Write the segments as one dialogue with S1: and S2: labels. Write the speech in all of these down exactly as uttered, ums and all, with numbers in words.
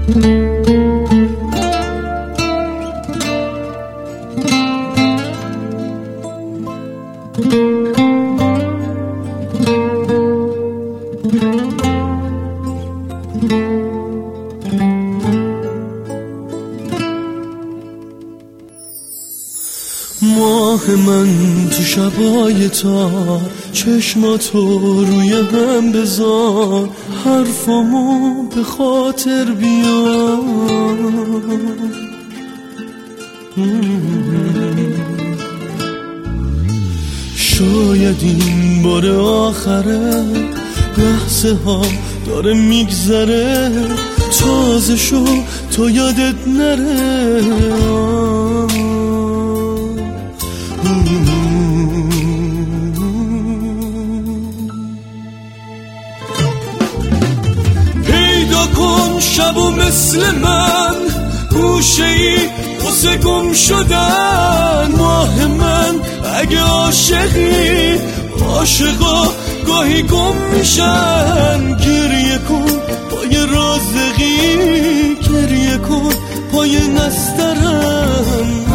S1: ماه من تو شبای تار، چشماتو روی هم بذار، حرفامو به خاطر بیار. شاید این بار آخره، لحظه ها داره میگذره، تازه شو تو یادت نره. پیدا کن شبو مثل من، گوشه ای واسه گم شدن. ماه من اگه عاشقی، عاشقا گاهی گم میشن. گریه کن پای رازقی، گریه کن پای نسترن.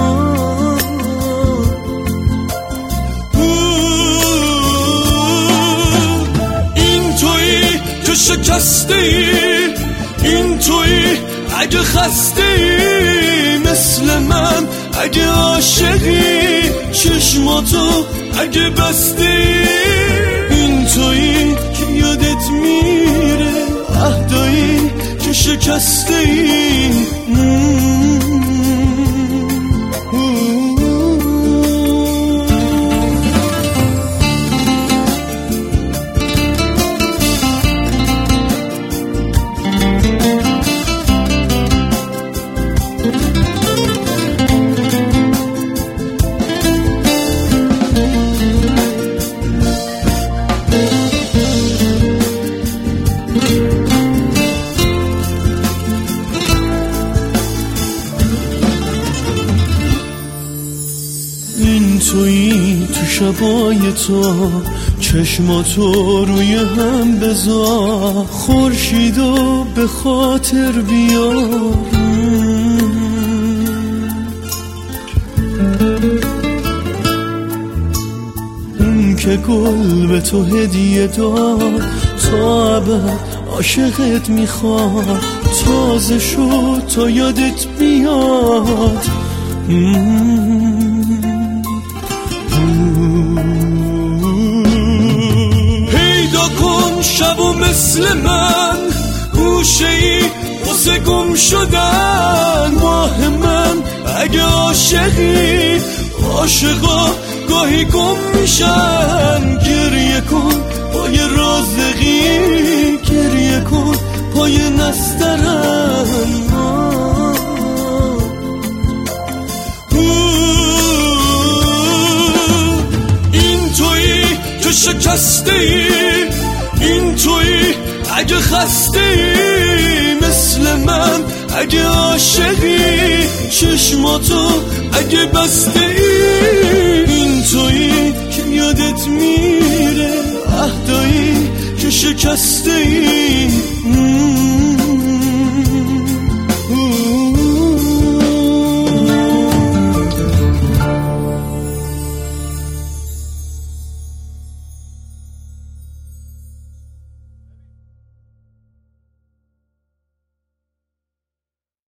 S1: این تویی که شکسته ای، این تویی اگه خسته ای مثل من، اگه عاشقی چشماتو اگه بسته ای. این تویی که یادت میره عهدایی که شکسته ای. این تویی تو شبای تو، چشماتو روی هم بذار، خورشیدو به خاطر بیار. اون که گل به تو هدیه داد، تا ابد عاشقت میخواد. تازه شو تا یادت بیاد. پیدا کن شبو مثل من، گوشه ای واسه گم شدن. ماه من اگه عاشقی، عاشقا گاهی گم میشن. گریه کن پای رازقی، گریه کن پای نسترن. شکسته ای، این تویی اگه خسته ای مثل من، اگه عاشقی چشماتو اگه بسته ای. این تویی که یادت میره عهدایی که شکسته ای.